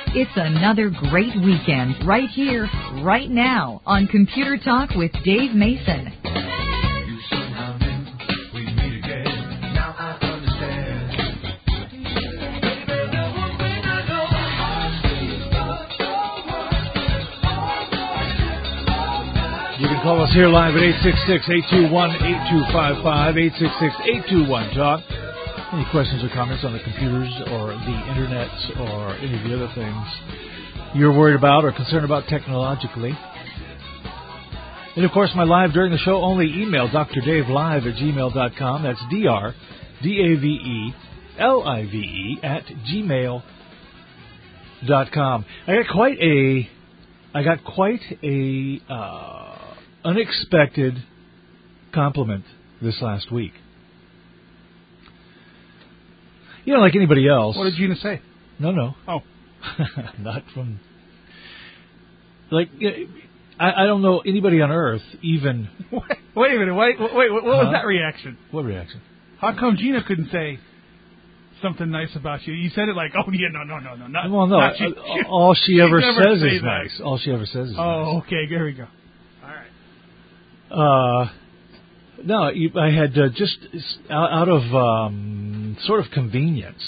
It's another great weekend right here, right now on Computer Talk with Dave Mason. You can call us here live at 866-821-8255, 866-821-TALK. Any questions or comments on the computers or the internet or any of the other things you're worried about or concerned about technologically. And, of course, my live during the show only email, drdavelive@gmail.com. That's drdavelive@gmail.com. I got quite a unexpected compliment this last week. You know, like anybody else. What did Gina say? No. Oh. Not from... Like, I don't know anybody on Earth even... Wait a minute. Wait, what was that reaction? What reaction? How come Gina couldn't say something nice about you? You said it like, oh, yeah, no. Well, no. All she ever says is that. nice. All she ever says is nice. Oh, okay. There we go. No, I had just out of sort of convenience.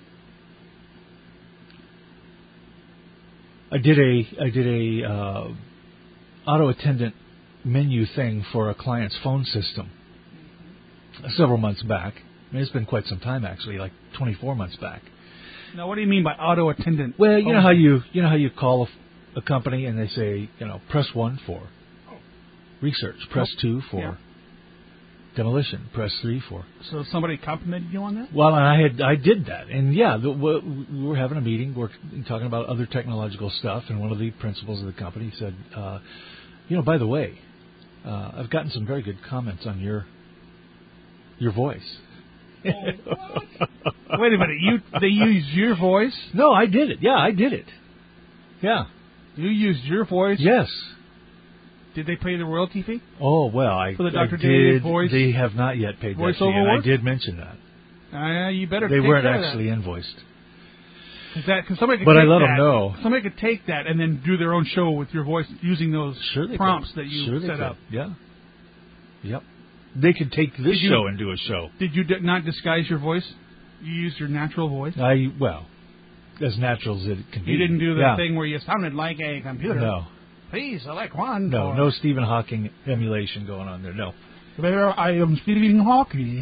I did a auto attendant menu thing for a client's phone system several months back. I mean, it's been quite some time actually, like 24 months back. Now, what do you mean by auto attendant? Well, you know how you call a company and they say, press 1 for research, press 2 for demolition, press 3 for. So somebody complimented you on that? Well, I did that, and we were having a meeting, we're talking about other technological stuff, and one of the principals of the company said, by the way, I've gotten some very good comments on your voice. Wait a minute, they used your voice? No, I did it. Yeah, I did it. Yeah. You used your voice? Yes. Did they pay the royalty fee? Oh, well, for the Dr. Dave voice? They have not yet paid that fee, and I did mention that. You better. They weren't actually invoiced. Because somebody could but take I let that, them know. Somebody could take that and then do their own show with your voice using those prompts that you set up. Yeah. Yep. They could take this show and do a show. Did you not disguise your voice? You used your natural voice? As natural as it can be. You didn't do the thing where you sounded like a computer? No. Please select one. No Stephen Hawking emulation going on there. No. There I am, Stephen Hawking.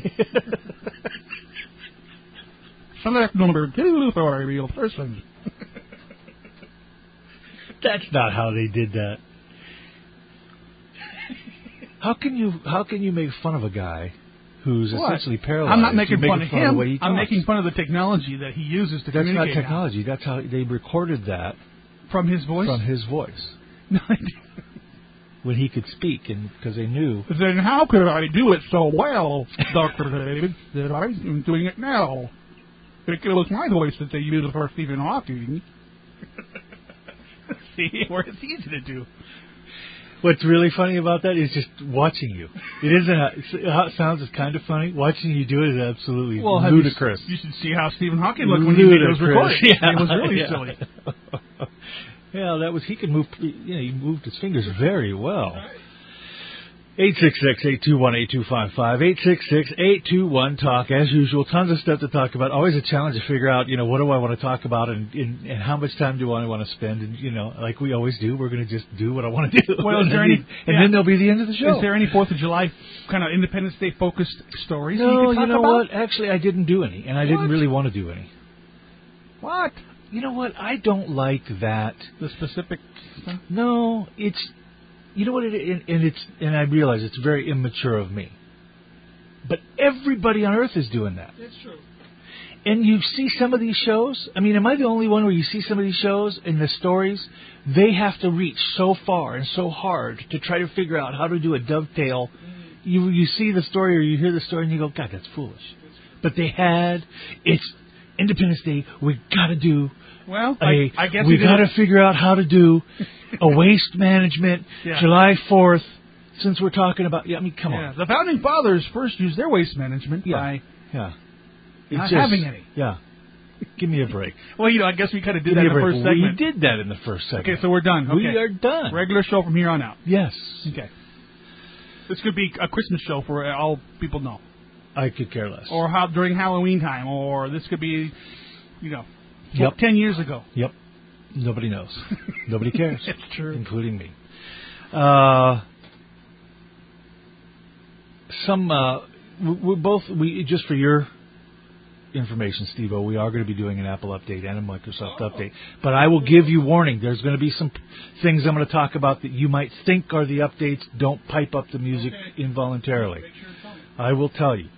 Select number 2 for a real person. That's not how they did that. How can you make fun of a guy who's essentially paralyzed? I'm not making fun of him. I'm making fun of the technology that he uses to communicate. That's not technology. That's how they recorded that. From his voice? From his voice. No, when he could speak, and because they knew. Then how could I do it so well, Dr. David, that I'm doing it now? It was my voice that they used for Stephen Hawking. See, where it's easy to do. What's really funny about that is just watching you. It isn't how it sounds is kind of funny. Watching you do it is absolutely ludicrous. You should see how Stephen Hawking looked when he made those recordings. Yeah, it was really silly. Yeah, he could move. He moved his fingers very well. 866-821-8255, 866-821-TALK. As usual, tons of stuff to talk about. Always a challenge to figure out, what do I want to talk about and how much time do I want to spend. And, like we always do, we're going to just do what I want to do. Well, is there any? And then there'll be the end of the show. Is there any 4th of July kind of Independence Day focused stories No, you can talk about? What? Actually, I didn't do any, and I didn't really want to do any. What? You know what? I don't like that. The specific stuff? No, it's... You know what it is? And I realize it's very immature of me. But everybody on Earth is doing that. That's true. And you see some of these shows. I mean, am I the only one where you see some of these shows and the stories? They have to reach so far and so hard to try to figure out how to do a dovetail. You see the story or you hear the story and you go, God, that's foolish. But it's Independence Day. We got to do. Well, I guess we got to figure out how to do a waste management July 4th. Since we're talking about, come on. The founding fathers first used their waste management by not having any. Yeah. Give me a break. Well, I guess we kind of did Give that me in a the break. first segment. We did that in the first segment. Okay, so we're done. Okay. We are done. Regular show from here on out. Yes. Okay. This could be a Christmas show for all people know. I could care less. Or during Halloween time. Or this could be, 10 years ago. Yep. Nobody knows. Nobody cares. It's true. Including me. Just for your information, Steve-O, we are going to be doing an Apple update and a Microsoft update. But I will give you warning. There's going to be some things I'm going to talk about that you might think are the updates. Don't pipe up the music involuntarily. I will tell you.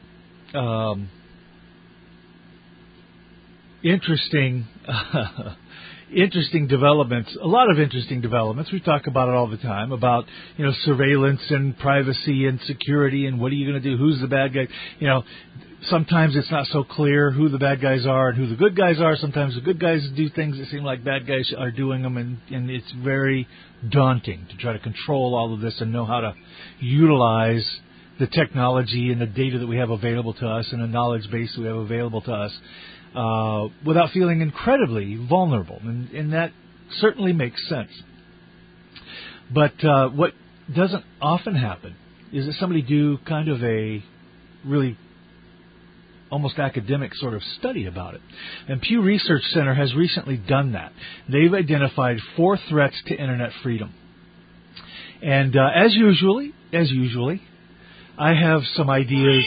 Interesting developments, a lot of interesting developments. We talk about it all the time, about, surveillance and privacy and security and what are you going to do, who's the bad guy. Sometimes it's not so clear who the bad guys are and who the good guys are. Sometimes the good guys do things that seem like bad guys are doing them, and it's very daunting to try to control all of this and know how to utilize the technology and the data that we have available to us and the knowledge base that we have available to us without feeling incredibly vulnerable. And that certainly makes sense. But what doesn't often happen is that somebody do kind of a really almost academic sort of study about it. And Pew Research Center has recently done that. They've identified 4 threats to Internet freedom. And as usually, I have some ideas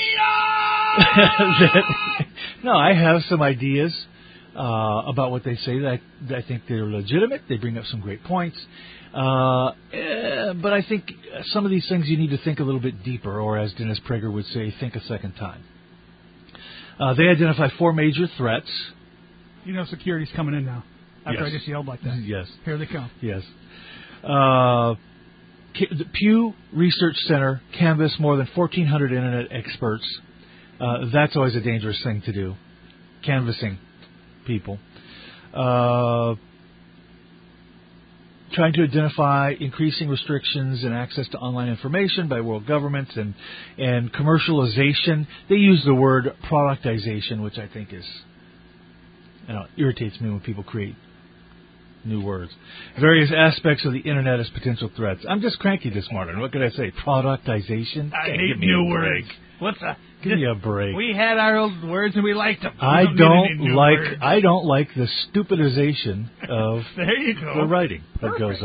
I have some ideas about what they say that I think they're legitimate. They bring up some great points. But I think some of these things you need to think a little bit deeper, or as Dennis Prager would say, think a second time. They identify 4 major threats. Security's coming in now. After Yes. I just yelled like that. Yes. Here they come. Yes. The Pew Research Center canvassed more than 1,400 Internet experts. That's always a dangerous thing to do, canvassing people. Trying to identify increasing restrictions and access to online information by world governments and commercialization. They use the word productization, which I think irritates me when people create new words. Various aspects of the Internet as potential threats. I'm just cranky this morning. What could I say? Productization? I hate new words. What's that? Give me a break. We had our old words and we liked them. I don't like the stupidization of there you go. the writing that goes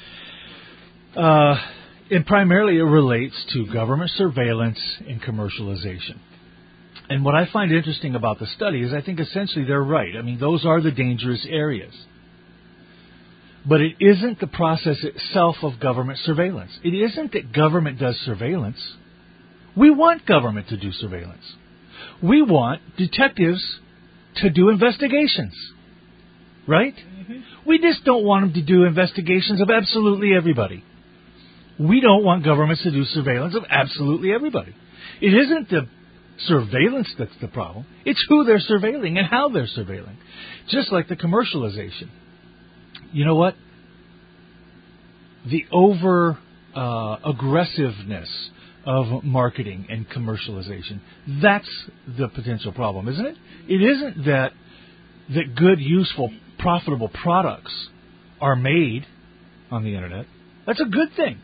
on. And primarily it relates to government surveillance and commercialization. And what I find interesting about the study is I think essentially they're right. I mean, those are the dangerous areas. But it isn't the process itself of government surveillance. It isn't that government does surveillance. We want government to do surveillance. We want detectives to do investigations. Right? Mm-hmm. We just don't want them to do investigations of absolutely everybody. We don't want governments to do surveillance of absolutely everybody. It isn't the surveillance that's the problem. It's who they're surveilling and how they're surveilling. Just like the commercialization. You know what? The aggressiveness of marketing and commercialization, that's the potential problem, isn't it? It isn't that good, useful, profitable products are made on the Internet. That's a good thing.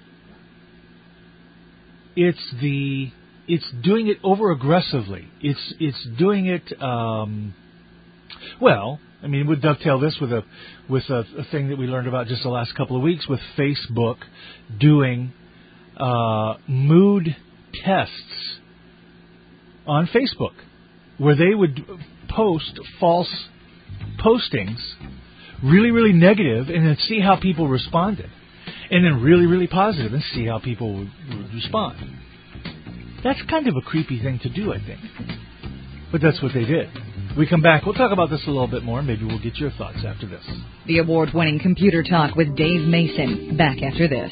It's doing it over aggressively. It's doing it we'd dovetail this with a thing that we learned about just the last couple of weeks with Facebook doing mood tests on Facebook, where they would post false postings, really, really negative, and then see how people responded, and then really, really positive, and see how people would respond. That's kind of a creepy thing to do, I think. But that's what they did. We come back. We'll talk about this a little bit more, and maybe we'll get your thoughts after this. The award-winning Computer Talk with Dave Mason. Back after this.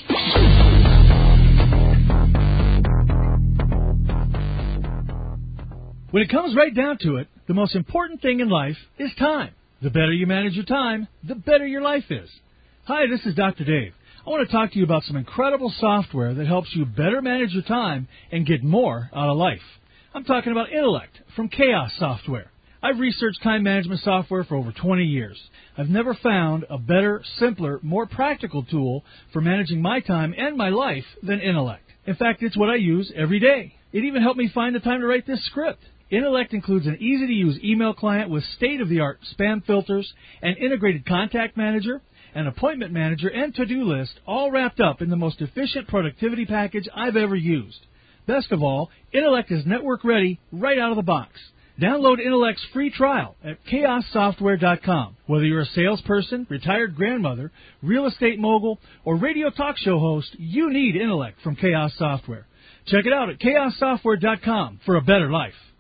When it comes right down to it, the most important thing in life is time. The better you manage your time, the better your life is. Hi, this is Dr. Dave. I want to talk to you about some incredible software that helps you better manage your time and get more out of life. I'm talking about Intellect from Chaos Software. I've researched time management software for over 20 years. I've never found a better, simpler, more practical tool for managing my time and my life than Intellect. In fact, it's what I use every day. It even helped me find the time to write this script. Intellect includes an easy-to-use email client with state-of-the-art spam filters, an integrated contact manager, an appointment manager, and to-do list, all wrapped up in the most efficient productivity package I've ever used. Best of all, Intellect is network-ready right out of the box. Download Intellect's free trial at chaossoftware.com. Whether you're a salesperson, retired grandmother, real estate mogul, or radio talk show host, you need Intellect from Chaos Software. Check it out at chaossoftware.com for a better life.